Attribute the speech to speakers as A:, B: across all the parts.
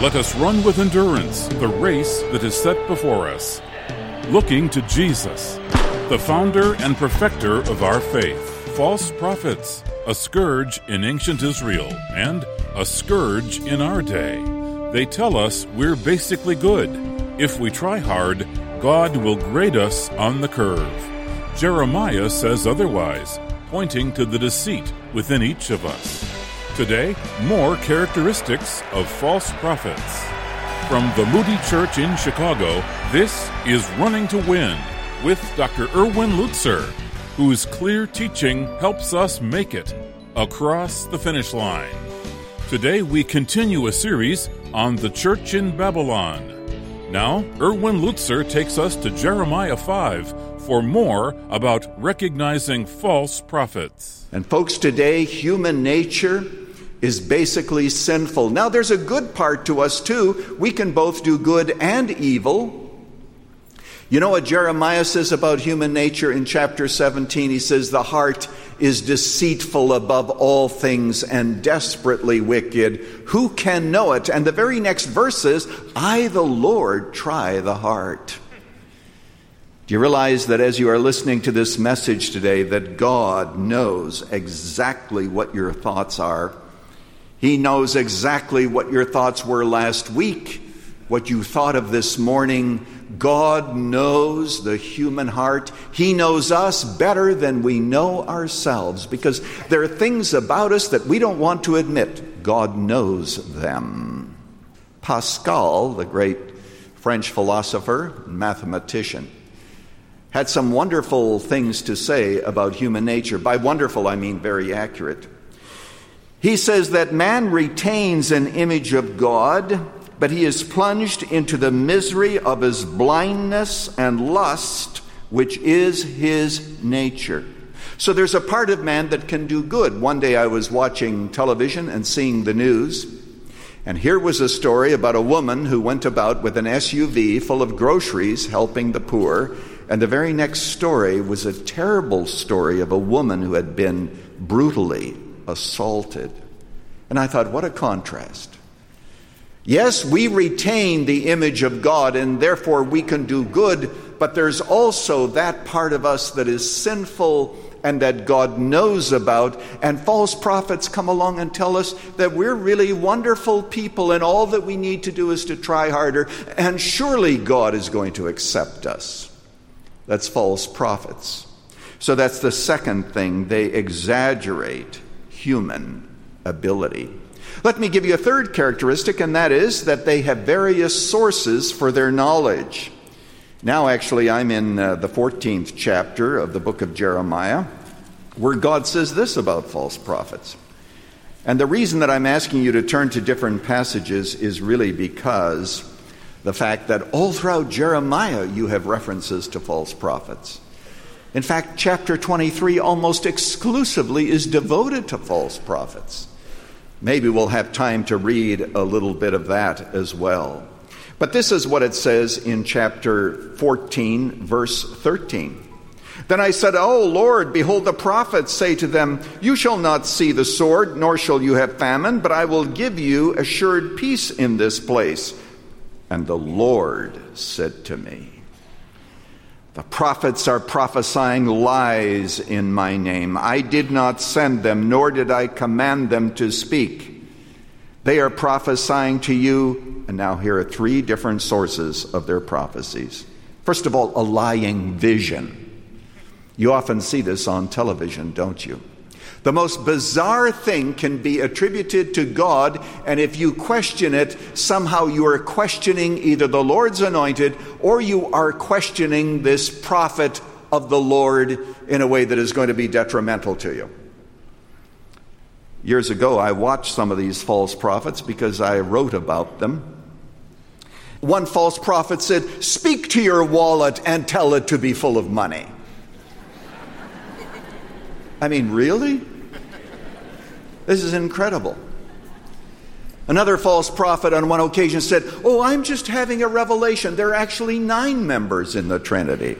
A: Let us run with endurance the race that is set before us, looking to Jesus, the founder and perfecter of our faith. False prophets, a scourge in ancient Israel and a scourge in our day. They tell us we're basically good. If we try hard, God will grade us on the curve. Jeremiah says otherwise, pointing to the deceit within each of us. Today, more characteristics of false prophets. From the Moody Church in Chicago, this is Running to Win with Dr. Erwin Lutzer, whose clear teaching helps us make it across the finish line. Today we continue a series on the church in Babylon. Now, Erwin Lutzer takes us to Jeremiah 5 for more about recognizing false prophets.
B: And folks, today human nature is basically sinful. Now, there's a good part to us too. We can both do good and evil. You know what Jeremiah says about human nature in chapter 17? He says, the heart is deceitful above all things and desperately wicked. Who can know it? And the very next verse says, I, the Lord, try the heart. Do you realize that as you are listening to this message today, that God knows exactly what your thoughts are? He knows exactly what your thoughts were last week, what you thought of this morning. God knows the human heart. He knows us better than we know ourselves, because there are things about us that we don't want to admit. God knows them. Pascal, the great French philosopher and mathematician, had some wonderful things to say about human nature. By wonderful, I mean very accurate. He says that man retains an image of God, but he is plunged into the misery of his blindness and lust, which is his nature. So there's a part of man that can do good. One day I was watching television and seeing the news, and here was a story about a woman who went about with an SUV full of groceries helping the poor. And the very next story was a terrible story of a woman who had been brutally assaulted. And I thought, what a contrast. Yes, we retain the image of God, and therefore we can do good, but there's also that part of us that is sinful and that God knows about, and false prophets come along and tell us that we're really wonderful people and all that we need to do is to try harder, and surely God is going to accept us. That's false prophets. So that's the second thing. They exaggerate human ability. Let me give you a third characteristic, and that is that they have various sources for their knowledge. Now, actually, I'm in the 14th chapter of the book of Jeremiah, where God says this about false prophets. And the reason that I'm asking you to turn to different passages is really because the fact that all throughout Jeremiah you have references to false prophets. In fact, chapter 23 almost exclusively is devoted to false prophets. Maybe we'll have time to read a little bit of that as well. But this is what it says in chapter 14, verse 13. Then I said, O Lord, behold, the prophets say to them, you shall not see the sword, nor shall you have famine, but I will give you assured peace in this place. And the Lord said to me, the prophets are prophesying lies in my name. I did not send them, nor did I command them to speak. They are prophesying to you, and now here are three different sources of their prophecies. First of all, a lying vision. You often see this on television, don't you? The most bizarre thing can be attributed to God, and if you question it, somehow you are questioning either the Lord's anointed or you are questioning this prophet of the Lord in a way that is going to be detrimental to you. Years ago, I watched some of these false prophets because I wrote about them. One false prophet said, speak to your wallet and tell it to be full of money. I mean, really? This is incredible. Another false prophet on one occasion said, oh, I'm just having a revelation. There are actually 9 members in the Trinity.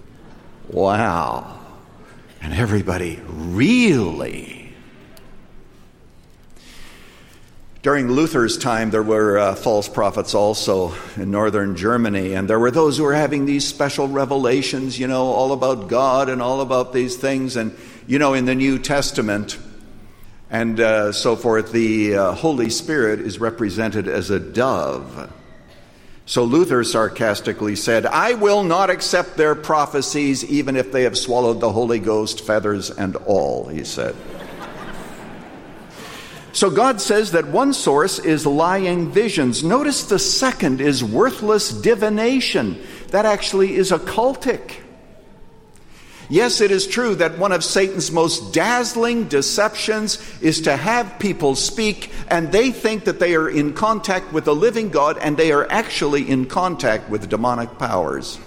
B: Wow. And everybody, really? During Luther's time, there were false prophets also in northern Germany, and there were those who were having these special revelations, all about God and all about these things. And, in the New Testament and so forth, the Holy Spirit is represented as a dove. So Luther sarcastically said, "I will not accept their prophecies, even if they have swallowed the Holy Ghost, feathers and all," he said. So God says that one source is lying visions. Notice the second is worthless divination. That actually is occultic. Yes, it is true that one of Satan's most dazzling deceptions is to have people speak and they think that they are in contact with the living God, and they are actually in contact with demonic powers.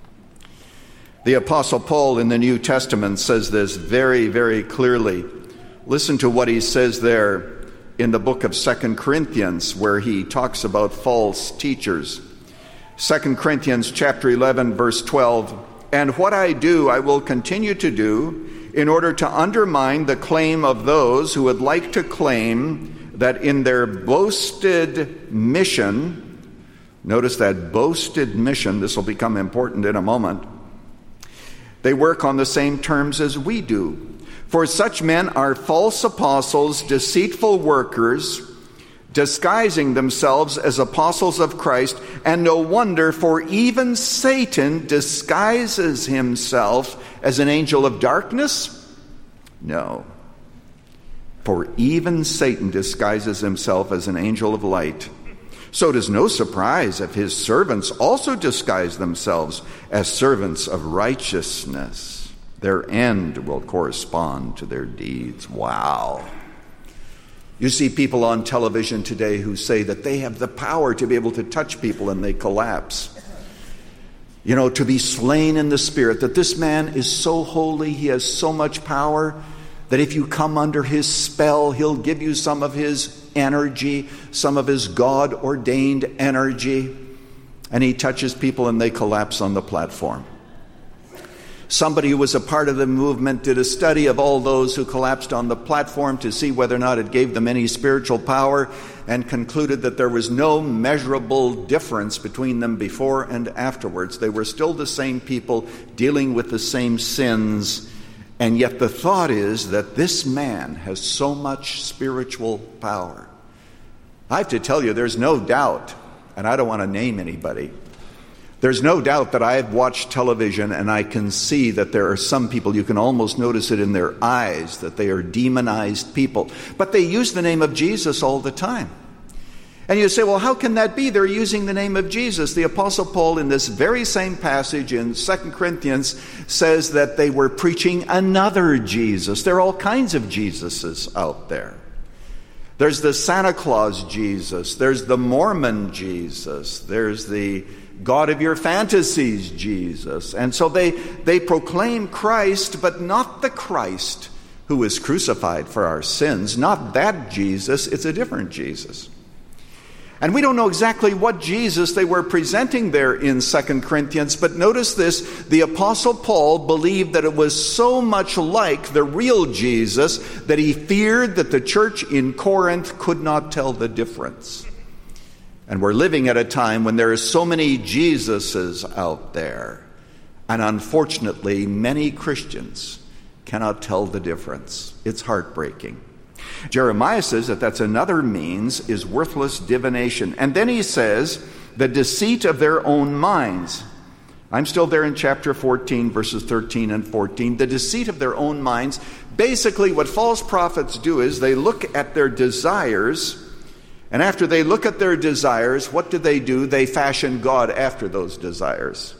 B: The Apostle Paul in the New Testament says this very, very clearly. Listen to what he says there in the book of 2 Corinthians, where he talks about false teachers. 2 Corinthians chapter 11, verse 12, "And what I do, I will continue to do, in order to undermine the claim of those who would like to claim that in their boasted mission," notice that boasted mission, this will become important in a moment, "they work on the same terms as we do. For such men are false apostles, deceitful workers, disguising themselves as apostles of Christ. And no wonder, for even Satan disguises himself as an angel of darkness?" No. For even Satan disguises himself as an angel of light. So it is no surprise if his servants also disguise themselves as servants of righteousness. Their end will correspond to their deeds. Wow. You see people on television today who say that they have the power to be able to touch people and they collapse. To be slain in the Spirit, that this man is so holy, he has so much power, that if you come under his spell, he'll give you some of his energy, some of his God-ordained energy, and he touches people and they collapse on the platform. Somebody who was a part of the movement did a study of all those who collapsed on the platform to see whether or not it gave them any spiritual power, and concluded that there was no measurable difference between them before and afterwards. They were still the same people dealing with the same sins, and yet the thought is that this man has so much spiritual power. I have to tell you, there's no doubt, and I don't want to name anybody, there's no doubt that I've watched television and I can see that there are some people, you can almost notice it in their eyes, that they are demonized people. But they use the name of Jesus all the time. And you say, well, how can that be? They're using the name of Jesus. The Apostle Paul, in this very same passage in 2 Corinthians, says that they were preaching another Jesus. There are all kinds of Jesuses out there. There's the Santa Claus Jesus. There's the Mormon Jesus. There's the God of your fantasies Jesus. And so they proclaim Christ, but not the Christ who was crucified for our sins. Not that Jesus. It's a different Jesus. And we don't know exactly what Jesus they were presenting there in 2 Corinthians, but notice this, the Apostle Paul believed that it was so much like the real Jesus that he feared that the church in Corinth could not tell the difference. And we're living at a time when there are so many Jesuses out there, and unfortunately many Christians cannot tell the difference. It's heartbreaking. Jeremiah says that that's another means is worthless divination. And then he says, the deceit of their own minds. I'm still there in chapter 14, verses 13 and 14. The deceit of their own minds. Basically, what false prophets do is they look at their desires, and after they look at their desires, what do? They fashion God after those desires.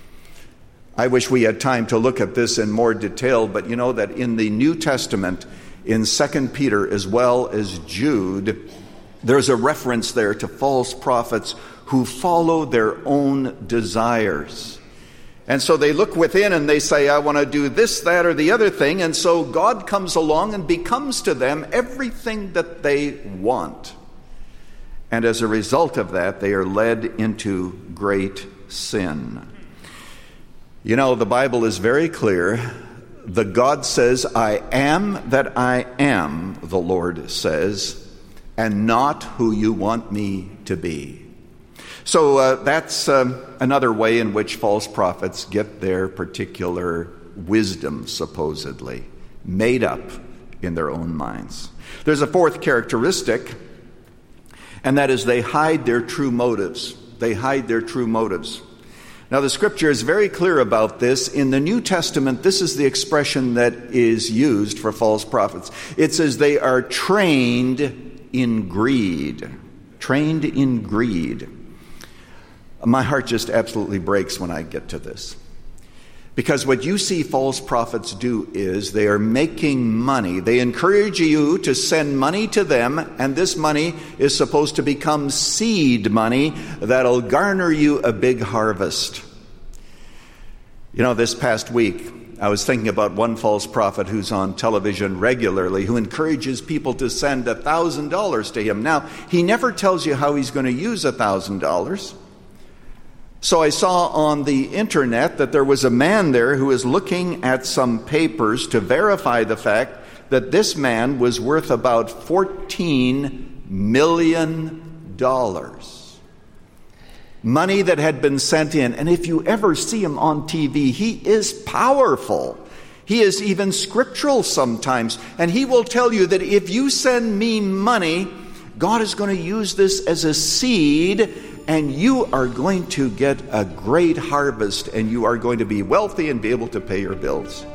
B: I wish we had time to look at this in more detail, but you know that in the New Testament, in 2 Peter as well as Jude, there's a reference there to false prophets who follow their own desires. And so they look within and they say, I want to do this, that, or the other thing. And so God comes along and becomes to them everything that they want. And as a result of that, they are led into great sin. You know, the Bible is very clear. The God says, I am that I am, the Lord says, and not who you want me to be. So that's another way in which false prophets get their particular wisdom, supposedly, made up in their own minds. There's a fourth characteristic, and that is they hide their true motives. They hide their true motives. Now, the Scripture is very clear about this. In the New Testament, this is the expression that is used for false prophets. It says they are trained in greed. Trained in greed. My heart just absolutely breaks when I get to this. Because what you see false prophets do is they are making money. They encourage you to send money to them, and this money is supposed to become seed money that'll garner you a big harvest. You know, this past week, I was thinking about one false prophet who's on television regularly who encourages people to send $1,000 to him. Now, he never tells you how he's going to use $1,000. So I saw on the internet that there was a man there who was looking at some papers to verify the fact that this man was worth about $14 million. Money that had been sent in. And if you ever see him on TV, he is powerful. He is even scriptural sometimes. And he will tell you that if you send me money, God is going to use this as a seed, and you are going to get a great harvest, and you are going to be wealthy and be able to pay your bills.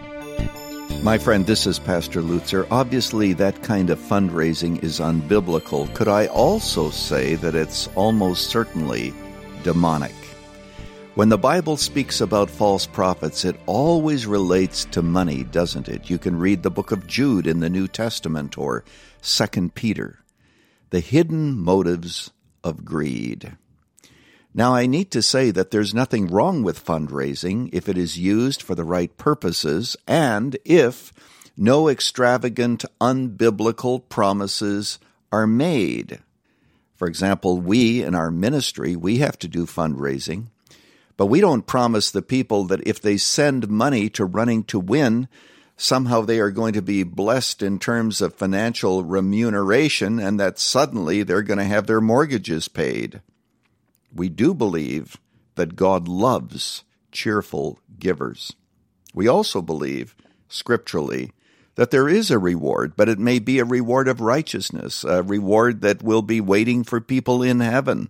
B: My friend, this is Pastor Lutzer. Obviously, that kind of fundraising is unbiblical. Could I also say that it's almost certainly demonic? When the Bible speaks about false prophets, it always relates to money, doesn't it? You can read the book of Jude in the New Testament or 2 Peter. The hidden motives of greed. Now, I need to say that there's nothing wrong with fundraising if it is used for the right purposes and if no extravagant, unbiblical promises are made. For example, we in our ministry, we have to do fundraising, but we don't promise the people that if they send money to Running to Win, somehow they are going to be blessed in terms of financial remuneration and that suddenly they're going to have their mortgages paid. We do believe that God loves cheerful givers. We also believe, scripturally, that there is a reward, but it may be a reward of righteousness, a reward that will be waiting for people in heaven.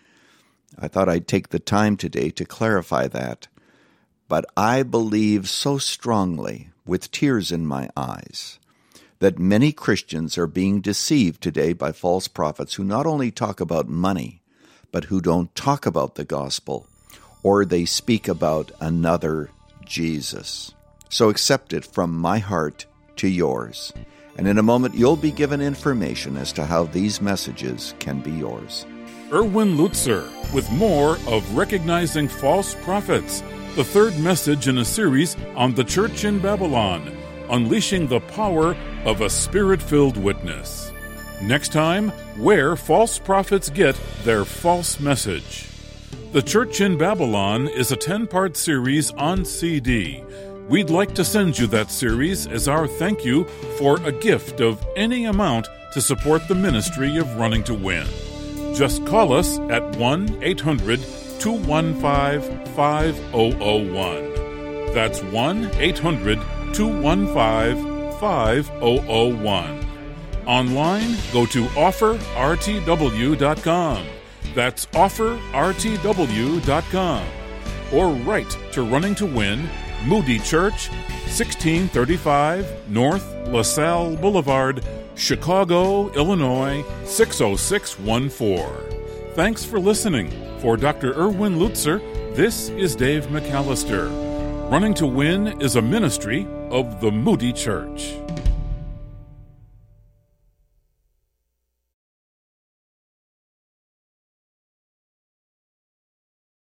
B: I thought I'd take the time today to clarify that. But I believe so strongly, with tears in my eyes, that many Christians are being deceived today by false prophets who not only talk about money, but who don't talk about the gospel, or they speak about another Jesus. So accept it from my heart to yours. And in a moment, you'll be given information as to how these messages can be yours.
A: Erwin Lutzer with more of Recognizing False Prophets, the third message in a series on the church in Babylon, unleashing the power of a spirit-filled witness. Next time, where false prophets get their false message. The Church in Babylon is a 10-part series on CD. We'd like to send you that series as our thank you for a gift of any amount to support the ministry of Running to Win. Just call us at 1-800-215-5001. That's 1-800-215-5001. Online, go to offerrtw.com. That's offerrtw.com. Or write to Running to Win, Moody Church, 1635 North LaSalle Boulevard, Chicago, Illinois, 60614. Thanks for listening. For Dr. Erwin Lutzer, this is Dave McAllister. Running to Win is a ministry of the Moody Church.